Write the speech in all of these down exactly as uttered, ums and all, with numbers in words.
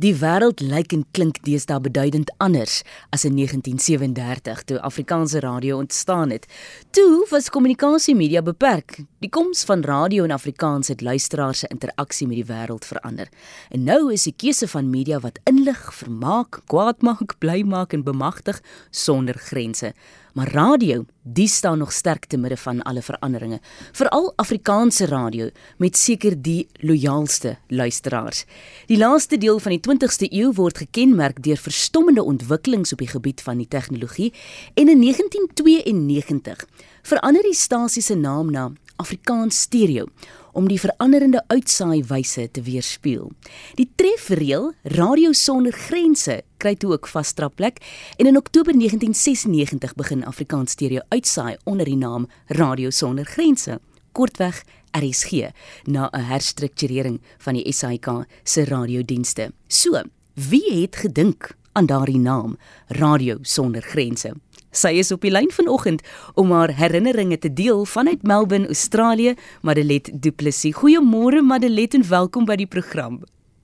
Die wêreld lyk en klink deesdae beduidend anders as in negentien sewendertig, toe Afrikaanse radio ontstaan het. Toe was kommunikasiemedia beperk. Die koms van radio in Afrikaans het luisteraars se interaksie met die wêreld verander. En nou is die keuse van media wat inlig, vermaak, kwaad maak, bly maak en bemagtig sonder grense. Maar radio, die staan nog sterk te midde van alle veranderinge. Veral Afrikaanse radio, met seker die loyaalste luisteraars. Die laaste deel van die twintigste eeu word gekenmerk deur verstommende ontwikkelings op die gebied van die tegnologie, en in negentien tweeënnegentig verander die stasie se naam na Afrikaans Stereo, om die veranderende uitsaaiwyse te weerspieël. Die trefreël Radio Sonder Grense kry toe ook vasdraplek, en in Oktober negentien sesennegentig begin Afrikaans Stereo uitsaai onder die naam Radio Sonder Grense, kortweg R S G, na 'n herstrukturering van die S A I K se radiodienste. So, wie het gedink aan daardie naam, Radio Sonder Grense? Sy is op die lyn vanoggend om haar herinneringe te deel vanuit Melbourne, Australië, Madeleine Du Plessis. Goeiemôre Madeleine en welkom by die program.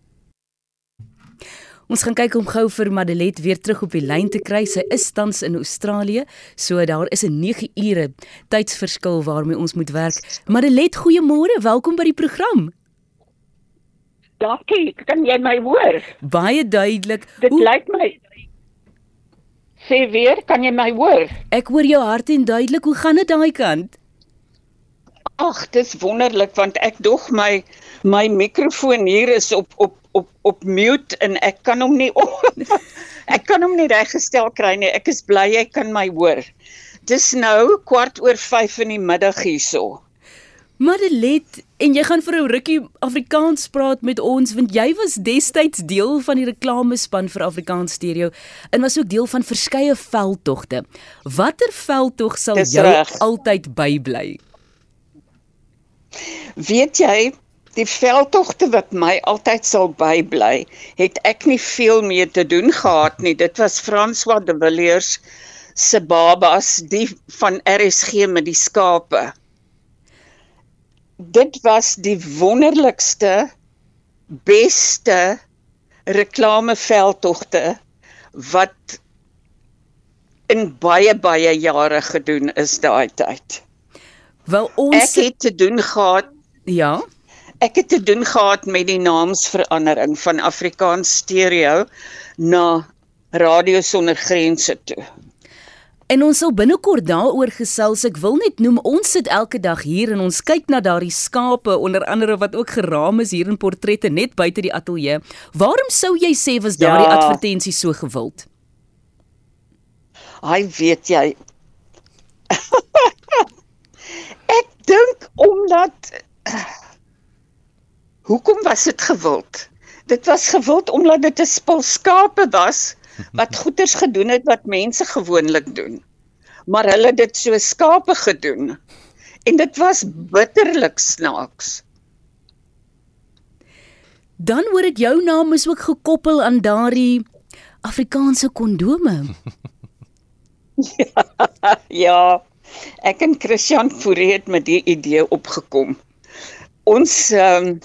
Ons gaan kyk om gou vir Madeleine weer terug op die lyn te kry. Sy is tans in Australië, so daar is 'n nege ure tydsverskil waarmee ons moet werk. Madeleine, goeiemôre, welkom by die program. Dankie, kan jy my hoor? Baie duidelik. Dit Hoe... lyk my... Sê weer, kan jy my hoor? Ek hoor jou hart en duidelik. Hoe gaan dit daai kant? Ag, dis wonderlik, want ek dog my my mikrofoon hier is op op op op mute en ek kan hom nie ek kan hom nie reggestel kry nie. Ek is bly jy kan my hoor. Dis nou kwart oor vyf in die middag hierso. Madeleine, en jy gaan vir 'n rukkie Afrikaans praat met ons, want jy was destyds deel van die reklamespan vir Afrikaans Stereo en was ook deel van verskeie veldtogte. Watter veldtog sal Dis jou reg. altyd bybly? Weet jy, die veldtogte wat my altyd sal bybly, het ek nie veel mee te doen gehad nie. Dit was François de Villiers se babas, die van R S G met die skape. Dit was die wonderlikste, beste reklameveldtogte wat in baie, baie jare gedoen is daai tyd. Wel, ons... Ek het te doen gehad, Ja? ek het te doen gehad met die naamsverandering van Afrikaans Stereo na Radio Sonder Grense toe. En ons sal binnekort daaroor gesels. Ek wil net noem, ons sit elke dag hier en ons kyk na daardie skape, onder andere wat ook geraam is hier in portrette net buite die ateljee. Waarom sou jy sê was daardie Ja. advertensie so gewild? Ai, weet jy, ek dink omdat, hoekom was dit gewild? Dit was gewild omdat dit 'n spul skape was, wat goeders gedoen het wat mense gewoonlik doen. Maar hulle het dit so skape gedoen. En dit was bitterlik snaaks. Dan hoor ek jou naam is ook gekoppel aan daardie Afrikaanse kondome. Ja, ek en Christian Fourie het met die idee opgekom. Ons, um,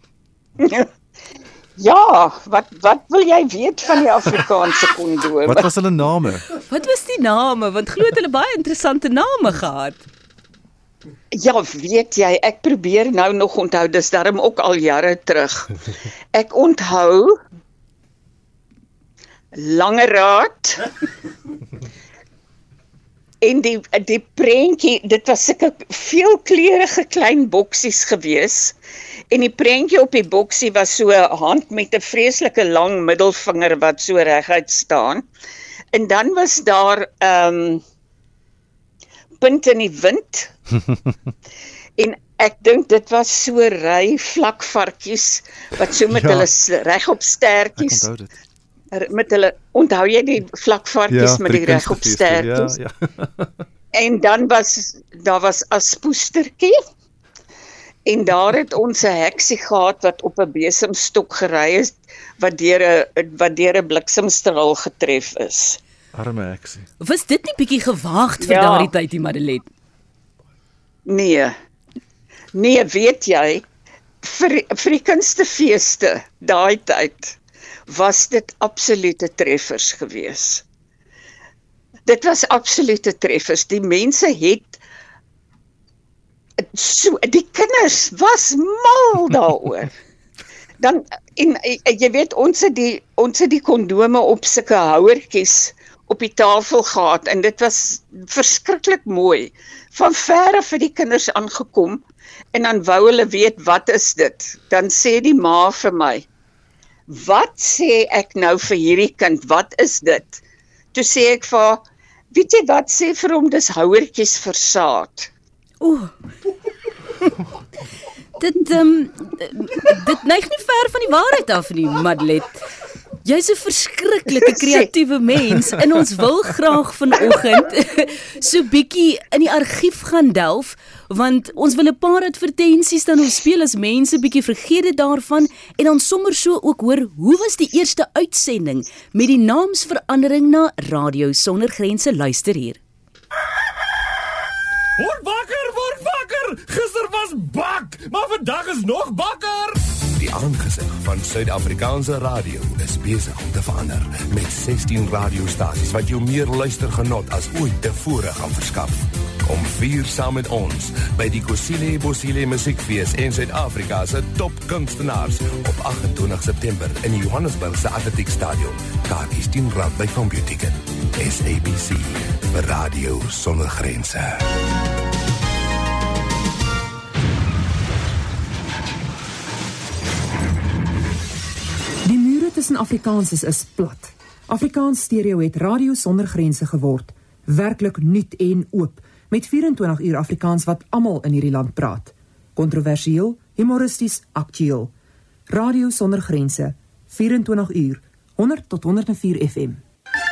ja, wat, wat wil jy weet van die Afrikaanse kondome? Wat was hulle name? Wat was die name? Want glo het hulle baie interessante name gehad. Ja, weet jy, ek probeer nou nog onthou, dis daarom ook al jare terug. Ek onthou Langeraad en die die prentjie, dit was sulke veelkleurige klein boksies gewees. En die prentjie op die boksie was so 'n hand met 'n vreeslike lang middelvinger wat so reguit staan. En dan was daar ehm um, punt in die wind. En ek dink dit was so ry vlakvarkies wat so met Ja. hulle regop Ek stertjies onthou dit. met hulle onthou jy die vlakvarkies met vir die regop kunstefeeste, stertjies. Ja, ja. En dan was daar was aspoestertjie. En daar het ons 'n heksie gehad wat op 'n besemstok gery is wat deur 'n wat deur 'n bliksemstraal getref is. Arme heksie. Was dit nie bietjie gewaagd vir Ja. daardie tyd, die Madeleine? Nee. Nee, weet jy, vir vir die kunstefeeste daai tyd was dit absolute treffers gewees. Dit was absolute treffers. Die mense het so, die kinders was mal daaroor. Dan, en, en jy weet, ons het die, ons het die kondome op sulke houertjies op die tafel gehad, en dit was verskriklik mooi. Van ver af het die kinders aangekom, en dan wou hulle weet, wat is dit? Dan sê die ma vir my, wat sê ek nou vir hierdie kind, wat is dit? Toe sê ek vir haar, weet jy wat, sê vir hom, dis houertjies vir saad. Oeh. Dit, um, dit neig nie ver van die waarheid af nie, Madeleine. Jy's 'n verskriklike kreatiewe mens, en ons wil graag vanoggend so bietjie in die argief gaan delf, want ons wil 'n paar advertensies dan ons speel as mense bietjie vergeet dit daarvan, en dan sommer so ook hoor, hoe was die eerste uitsending met die naamsverandering na Radio Sonder Grense? Luister hier. Word wakker, word wakker! Gister was bak, maar vandag is nog bakker! Die aangesig van Suid-Afrikaanse radio is besig om te verander met sestien radiostasies wat jou meer luistergenot as ooit tevore gaan verskaf. Kom vier saam met ons by die Kusile Bosile Musiekfees in Suid-Afrika se top kunstenaars op agt en twintig September in die Johannesburgse Atletiek Stadion. Kaartjies tien rand by CompuTicket. S A B C vir Radio Sonder Grense. Die mure tussen Afrikaans is, is plat. Afrikaans Stereo het Radio Sonder Grense geword. Werklik nuut en oop, met vyf en twintig uur Afrikaans wat almal in hierdie land praat. Kontroversieel, humoristies, aktueel. Radio Sonder Grense, vyf en twintig uur, honderd tot honderd en vier F M.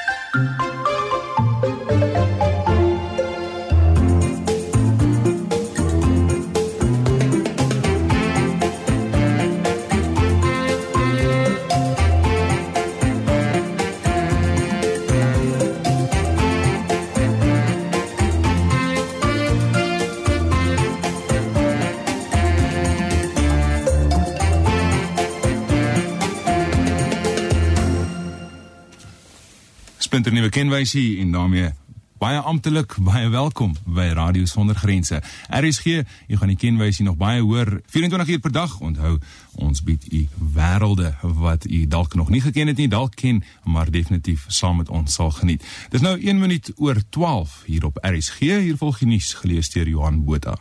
Splinternuwe kenwysie en daarmee baie amptelik, baie welkom by Radio Sonder Grense. R S G, jy gaan die kenwysie nog baie hoor, vyf en twintig uur per dag. Onthou, ons bied u wêrelde wat u dalk nog nie geken het nie, dalk ken, maar definitief saam met ons sal geniet. Dis nou een minuut oor twaalf hier op R S G, hier volg die nuus gelees deur Johan Botha.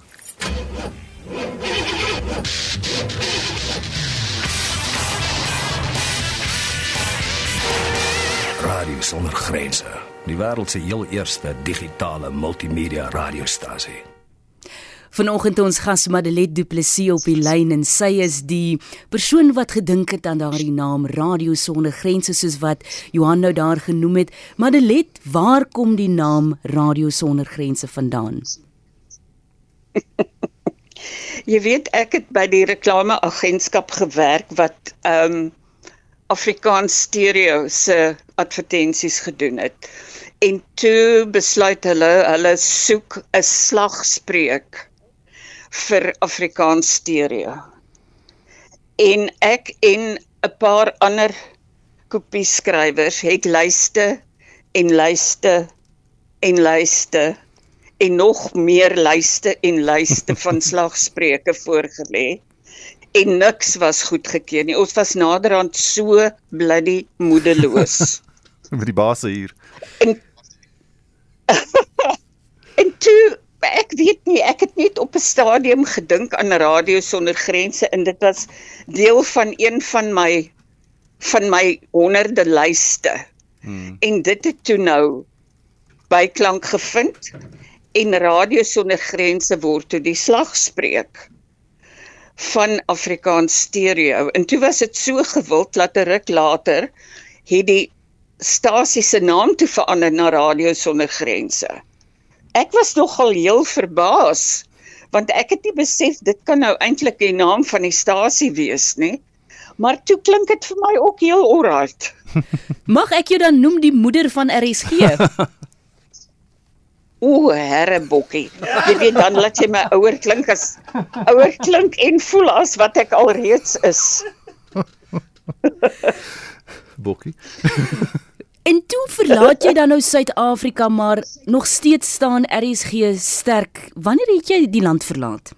Radio Sonder Grense, die wêreld se heel eerste digitale multimedia radiostasie. Vanoggend ons gas Madeleine Du Plessis op die lyn, en sy is die persoon wat gedink het aan daardie naam Radio Sonder Grense, soos wat Johan nou daar genoem het. Madeleine, waar kom die naam Radio Sonder Grense vandaan? Jy weet, ek het by die reklameagentskap gewerk wat um, Afrikaans Stereo se advertensies gedoen het. En toe besluit hulle, hulle soek 'n slagspreuk vir Afrikaans Stereo. En ek en 'n paar ander kopieskrywers het lyste en lyste en lyste en nog meer lyste en lyste van slagspreuke voorgelê. En niks was goedgekeur nie. Ons was naderhand so bloody moedeloos. Met die baas hier. En, en toe, ek weet nie, ek het net op 'n stadium gedink aan Radio Sonder Grense, en dit was deel van een van my, van my honderde lyste. Hmm. En dit het toe nou byklank gevind, en Radio Sonder Grense word toe die slagspreuk van Afrikaans Stereo. En toe was dit so gewild, dat 'n ruk later het die stasie se naam toe verander na Radio Sonder Grense. Ek was nogal heel verbaas, want ek het nie besef, dit kan nou eintlik die naam van die stasie wees, nie? Maar toe klink dit vir my ook heel alright. Mag ek jou dan noem die moeder van R S G? O, herrebokkie. Jy weet, dan laat jy my ouer klink as ouer klink en voel as wat ek alreeds is. Bokkie. En toe verlaat jy dan nou Suid-Afrika, maar nog steeds staan R S G sterk. Wanneer het jy die land verlaat?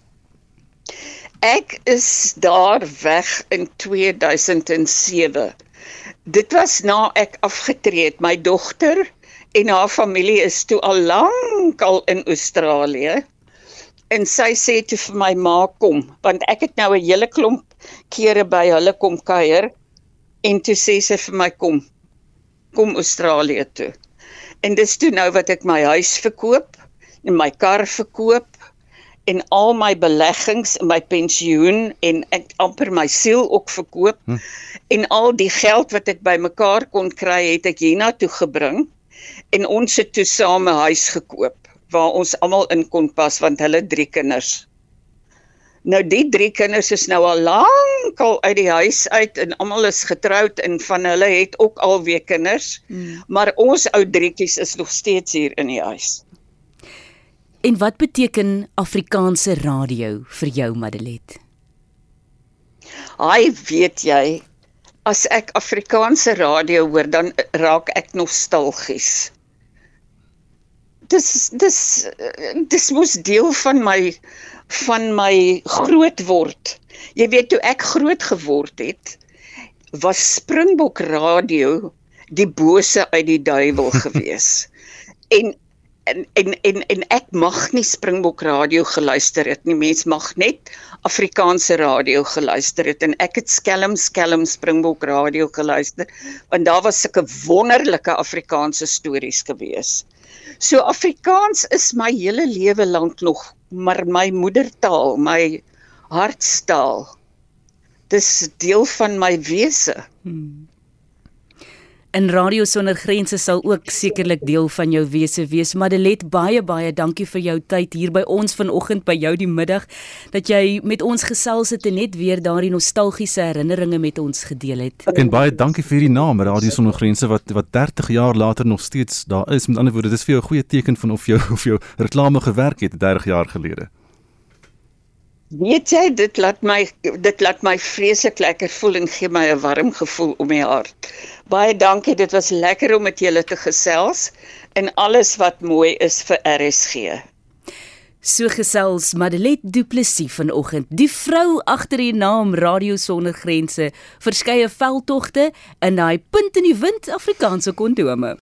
Ek is daar weg in twee duisend sewe. Dit was na ek afgetree het. My dogter en haar familie is toe al lank al in Australië. En sy sê toe vir my ma kom, want ek het nou 'n hele klomp kere by hulle kom kuier. En toe sê sy vir my kom, kom Australië toe. En dis toe nou wat ek my huis verkoop, en my kar verkoop, en al my beleggings, my pensioen, en ek amper my siel ook verkoop, hm. en al die geld wat ek bymekaar kon kry, het ek hiernatoe gebring, en ons het toe saam 'n huis gekoop, waar ons almal in kon pas, want hulle drie kinders. Nou die drie kinders is nou al lank al uit die huis uit, en almal is getroud, en van hulle het ook alweer kinders, hmm. maar ons ou drietjies is nog steeds hier in die huis. En wat beteken Afrikaanse radio vir jou, Madelet? Ai, weet jy, as ek Afrikaanse radio hoor, dan raak ek nostalgies. Dis, dis, dis moes deel van my, van my groot word. Jy weet, toe ek groot geword het, was Springbok Radio die bose uit die duiwel gewees. en En, en, en, en ek mag nie Springbok Radio geluister het nie, mens mag net Afrikaanse radio geluister het, en ek het skelm, skelm Springbok Radio geluister, want daar was sulke wonderlike Afrikaanse stories gewees. So Afrikaans is my hele lewe lank nog, maar my moedertaal, my hartstaal, dis deel van my wese. Hmm. En Radio Sonder Grense sal ook sekerlik deel van jou wese wees. Madelet, baie, baie dankie vir jou tyd hier by ons vanoggend, by jou die middag, dat jy met ons gesels het en net weer daardie nostalgiese herinneringe met ons gedeel het. En baie dankie vir die naam, Radio Sonder Grense, wat, wat dertig jaar later nog steeds daar is. Met ander woorde, dit is vir jou 'n goeie teken van of jou, of jou reklame gewerk het dertig jaar gelede. Weet jy, dit laat my, dit laat my vreeslik lekker voel en gee my 'n warm gevoel om my hart. Baie dankie, dit was lekker om met julle te gesels en alles wat mooi is vir R S G. So gesels Madelet Du Plessis vanoggend, die vrou agter die naam Radio Sonder Grense, verskeie veldtogte in daai punt in die wind Afrikaanse kondome.